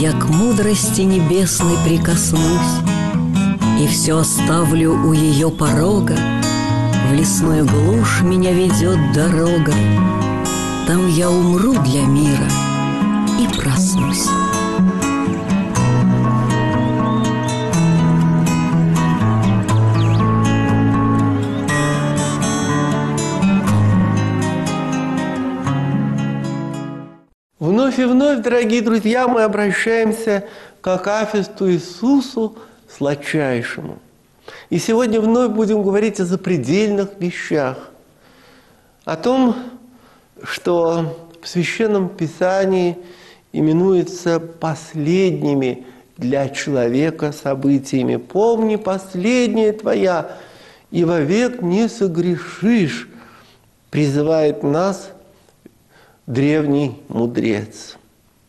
я к мудрости небесной прикоснусь и все оставлю у ее порога. В лесную глушь меня ведет дорога, там я умру для мира и проснусь. Вновь и вновь, дорогие друзья, мы обращаемся к акафисту Иисусу Сладчайшему. И сегодня вновь будем говорить о запредельных вещах, о том, что в Священном Писании именуется последними для человека событиями. «Помни последнее твоя, и вовек не согрешишь», призывает нас древний мудрец.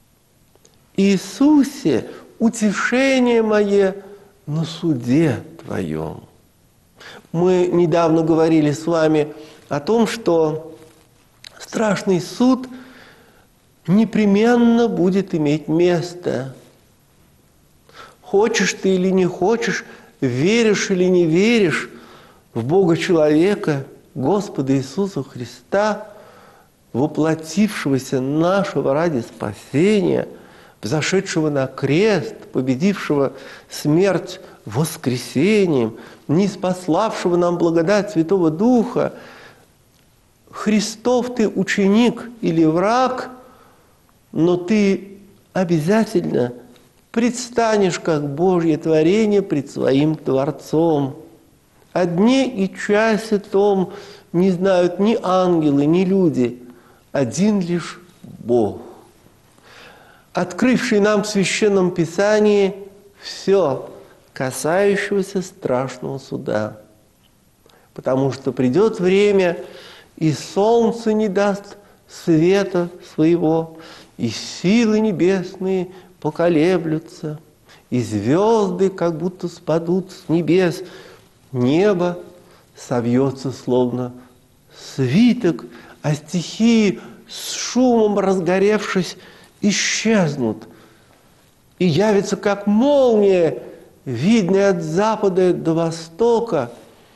«Иисусе, утешение мое на суде твоем». Мы недавно говорили с вами о том, что страшный суд непременно будет иметь место. Хочешь ты или не хочешь, веришь или не веришь в Бога человека, Господа Иисуса Христа, воплотившегося нашего ради спасения, взошедшего на крест, победившего смерть воскресением, ниспославшего нам благодать Святого Духа, Христов ты ученик или враг, но ты обязательно предстанешь как Божье творение пред своим Творцом. О дне и часе том не знают ни ангелы, ни люди, один лишь Бог, открывший нам в Священном Писании все, касающегося страшного суда. Потому что придет время, и солнце не даст света своего, и силы небесные поколеблются, и звезды как будто спадут с небес, небо совьется словно свиток, а стихии с шумом разгоревшись исчезнут, и явится как молния, видная от запада до востока,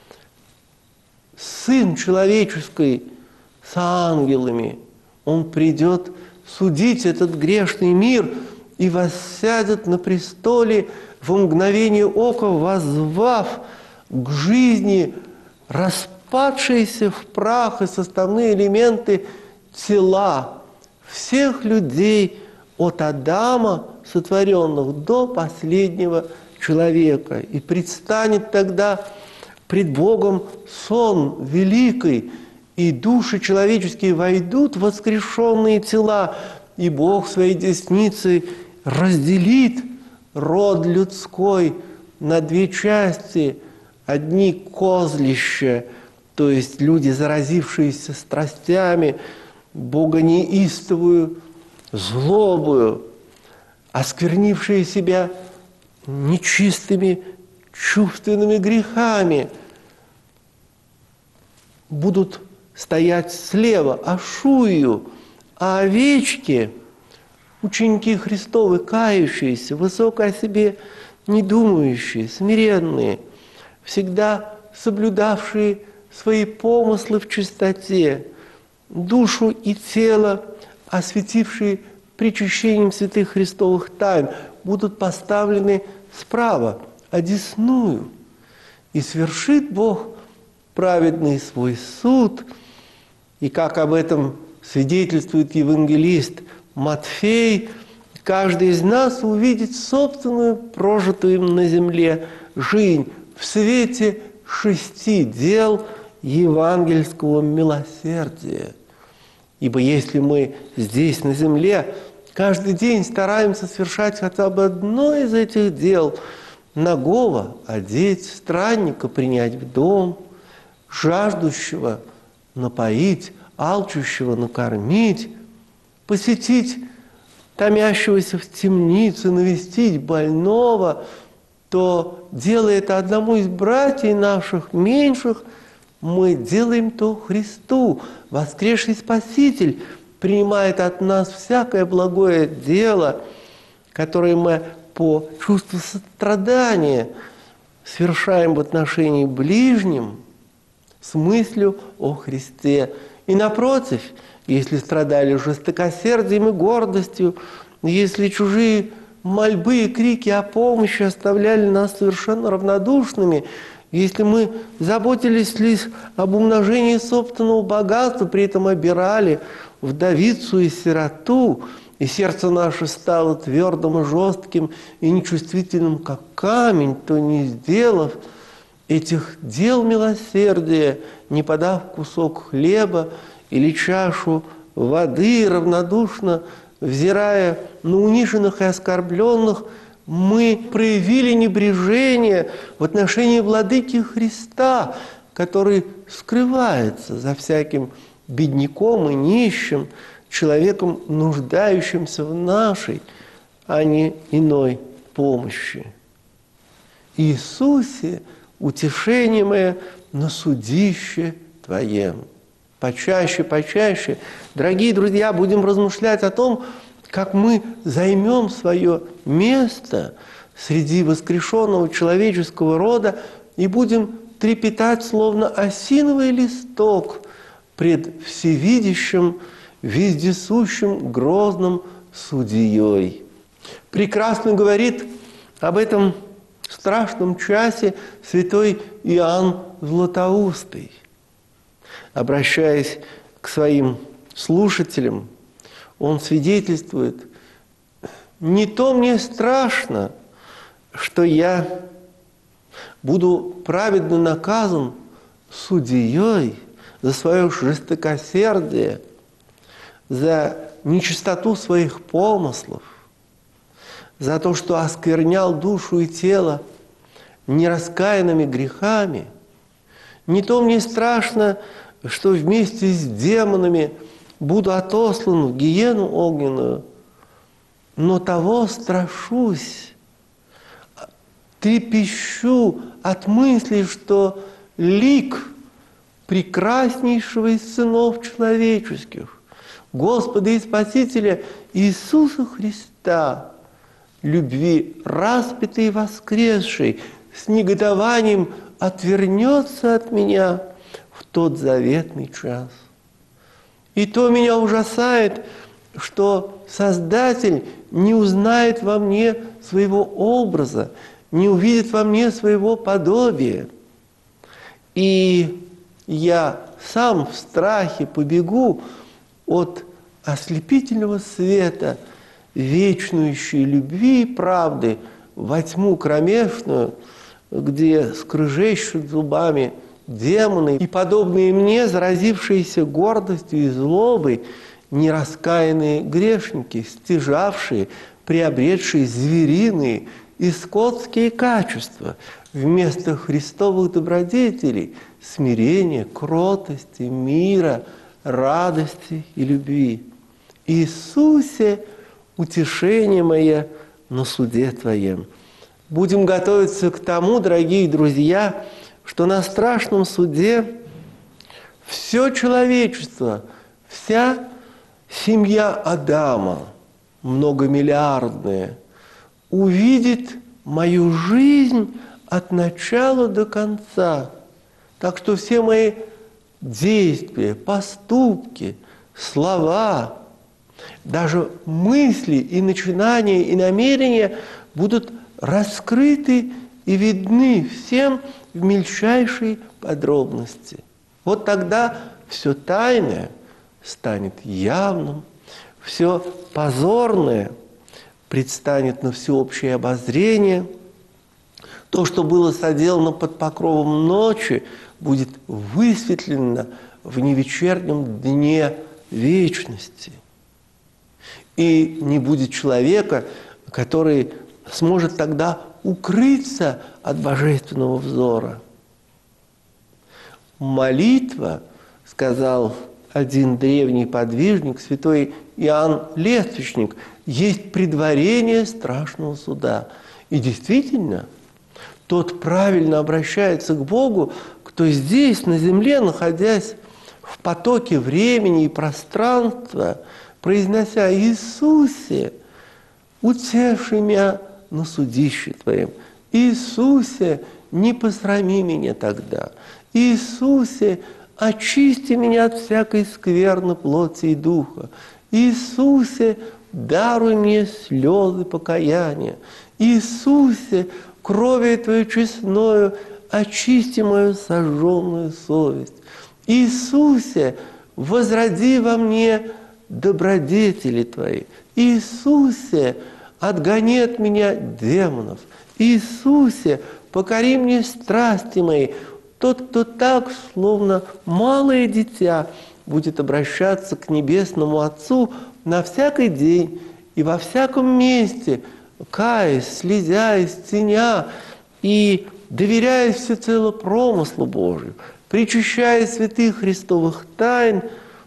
Сын человеческий с ангелами. Он придет судить этот грешный мир и воссядет на престоле во мгновение ока, воззвав к жизни распадшиеся в прах и составные элементы тела всех людей от Адама, сотворенных, до последнего человека. И предстанет тогда пред Богом сон великий, и души человеческие войдут в воскрешенные тела, и Бог своей десницей разделит род людской на две части. Одни козлища, то есть люди, заразившиеся страстями, богонеистовую злобою, осквернившие себя нечистыми чувственными грехами, будут стоять слева, ашую, а овечки, ученики Христовы, кающиеся, высоко о себе не думающие, смиренные, всегда соблюдавшие свои помыслы в чистоте, душу и тело, осветившие причащением святых Христовых тайн, будут поставлены справа, одесную. И свершит Бог праведный свой суд, и как об этом свидетельствует евангелист Матфей, каждый из нас увидит собственную прожитую им на земле жизнь в свете 6 дел евангельского милосердия. Ибо если мы здесь, на земле, каждый день стараемся совершать хотя бы одно из этих дел, нагого одеть, странника принять в дом, жаждущего напоить, алчущего накормить, посетить томящегося в темнице, навестить больного, то, делая это одному из братьев наших меньших, мы делаем то Христу. Воскресший Спаситель принимает от нас всякое благое дело, которые мы по чувству сострадания совершаем в отношении ближним с мыслью о Христе. И напротив, если страдали жестокосердием и гордостью, если чужие мольбы и крики о помощи оставляли нас совершенно равнодушными, если мы заботились лишь об умножении собственного богатства, при этом обирали вдовицу и сироту, и сердце наше стало твердым и жестким и нечувствительным, как камень, то не сделав этих дел милосердия, не подав кусок хлеба или чашу воды, равнодушно взирая на униженных и оскорбленных, мы проявили небрежение в отношении Владыки Христа, который скрывается за всяким бедняком и нищим, человеком, нуждающимся в нашей, а не иной помощи. Иисусе, утешение мое на судище Твоем. Почаще, почаще, дорогие друзья, будем размышлять о том, как мы займем свое место среди воскрешенного человеческого рода и будем трепетать, словно осиновый листок, пред всевидящим, вездесущим, грозным судьей. Прекрасно говорит об этом страшном часе святой Иоанн Златоустый. Обращаясь к своим слушателям, он свидетельствует: «Не то мне страшно, что я буду праведно наказан судьей за свое жестокосердие, за нечистоту своих помыслов, за то, что осквернял душу и тело нераскаянными грехами. Не то мне страшно, что вместе с демонами буду отослан в гиену огненную, но того страшусь, трепещу от мысли, что лик прекраснейшего из сынов человеческих, Господа и Спасителя Иисуса Христа, любви распятый и воскресший, с негодованием отвернется от меня в тот заветный час. И то меня ужасает, что Создатель не узнает во мне своего образа, не увидит во мне своего подобия. И я сам в страхе побегу от ослепительного света вечнующей любви и правды во тьму кромешную, где скрежещут зубами демоны и подобные мне, заразившиеся гордостью и злобой, нераскаянные грешники, стяжавшие, приобретшие звериные и скотские качества вместо христовых добродетелей, смирения, кротости, мира, радости и любви. Иисусе, утешение мое на суде Твоем. Будем готовиться к тому, дорогие друзья, что на страшном суде все человечество, вся семья Адама, многомиллиардная, увидит мою жизнь от начала до конца. Так что все мои действия, поступки, слова, даже мысли и начинания и намерения будут раскрыты и видны всем в мельчайшей подробности. Вот тогда все тайное станет явным, все позорное предстанет на всеобщее обозрение, то, что было соделано под покровом ночи, будет высветлено в невечернем дне вечности. И не будет человека, который сможет тогда укрыться от божественного взора. Молитва, сказал один древний подвижник, святой Иоанн Лествичник, есть предварение страшного суда. И действительно, тот правильно обращается к Богу, кто здесь, на земле, находясь в потоке времени и пространства, произнося: «Иисусе, утеши меня на судище Твоем. Иисусе, не посрами меня тогда. Иисусе, очисти меня от всякой скверны плоти и духа. Иисусе, даруй мне слезы покаяния. Иисусе, кровью Твоей честною очисти мою сожженную совесть. Иисусе, возроди во мне добродетели Твои. Иисусе, отгони от меня демонов. Иисусе, покори мне страсти мои. Тот, кто так, словно малое дитя, будет обращаться к Небесному Отцу на всякий день и во всяком месте, каясь, слезясь, ценя и доверяясь всецело промыслу Божию, причащая святых Христовых тайн,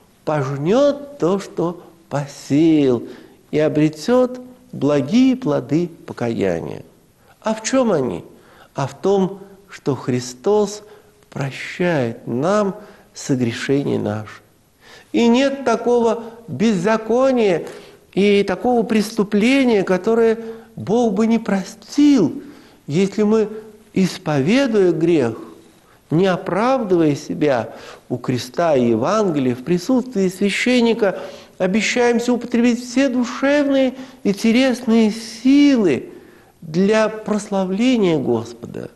пожнет то, что посеял, и обретет благие плоды покаяния. А в чем они? А в том, что Христос прощает нам согрешения наши. И нет такого беззакония и такого преступления, которое Бог бы не простил, если мы, исповедуя грех, не оправдывая себя у креста и Евангелия, в присутствии священника, обещаемся употребить все душевные и телесные силы для прославления Господа,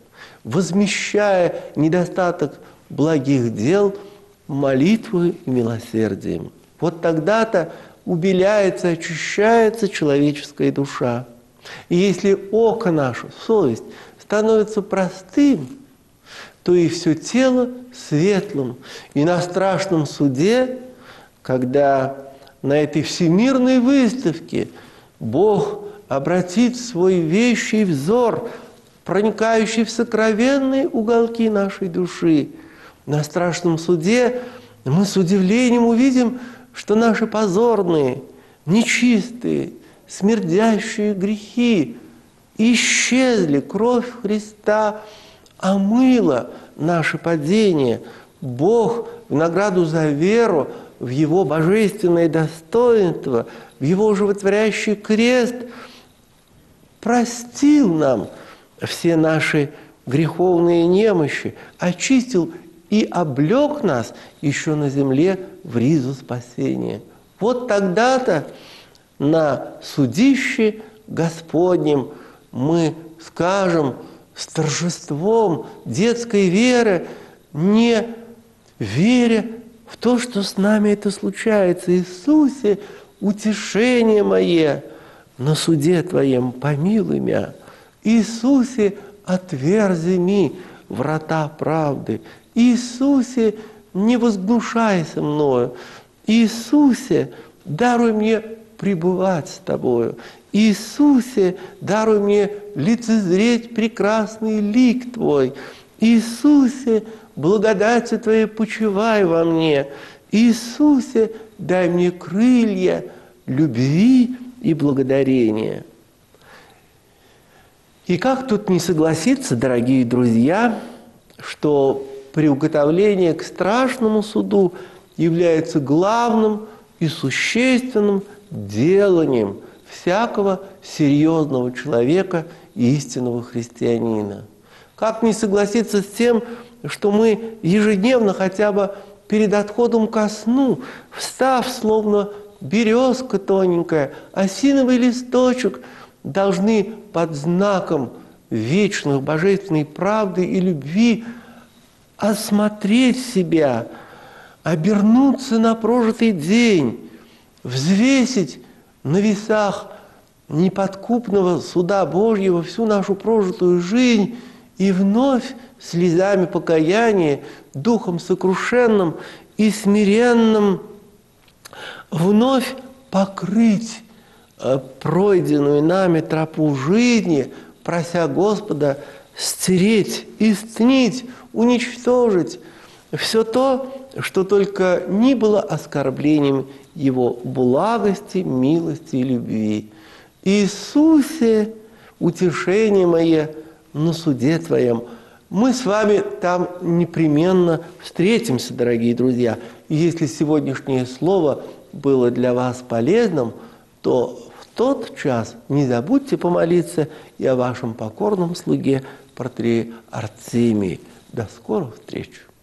возмещая недостаток благих дел молитвой и милосердием. Вот тогда-то убеляется, очищается человеческая душа. И если око наше, совесть, становится простым, то и все тело светлым. И на страшном суде, когда на этой всемирной выставке Бог обратит свой вещий взор, проникающий в сокровенные уголки нашей души, на страшном суде мы с удивлением увидим, что наши позорные, нечистые, смердящие грехи исчезли, кровь Христа омыла наше падение. Бог в награду за веру, в Его божественное достоинство, в Его животворящий крест простил нам все наши греховные немощи, очистил и облек нас еще на земле в ризу спасения. Вот тогда-то на судище Господнем мы скажем с торжеством детской веры, не веря в то, что с нами это случается: Иисусе, утешение мое, на суде Твоем помилуй меня. Иисусе, отверзи ми врата правды. Иисусе, не возгнушайся мною. Иисусе, даруй мне пребывать с Тобою. Иисусе, даруй мне лицезреть прекрасный лик Твой. Иисусе, благодатью Твоей почивай во мне. Иисусе, дай мне крылья любви и благодарения. И как тут не согласиться, дорогие друзья, что приуготовление к страшному суду является главным и существенным деланием всякого серьезного человека и истинного христианина. Как не согласиться с тем, что мы ежедневно хотя бы перед отходом ко сну, встав, словно березка тоненькая, осиновый листочек, должны под знаком вечных божественной правды и любви осмотреть себя, обернуться на прожитый день, взвесить на весах неподкупного суда Божьего всю нашу прожитую жизнь и вновь слезами покаяния, духом сокрушенным и смиренным вновь покрыть пройденную нами тропу жизни, прося Господа стереть, истнить, уничтожить все то, что только ни было оскорблением Его благости, милости и любви. Иисусе, утешение мое на суде Твоем. Мы с вами там непременно встретимся, дорогие друзья. И если сегодняшнее слово было для вас полезным, то в тот час не забудьте помолиться и о вашем покорном слуге протоиерее Арцемии. До скорых встреч!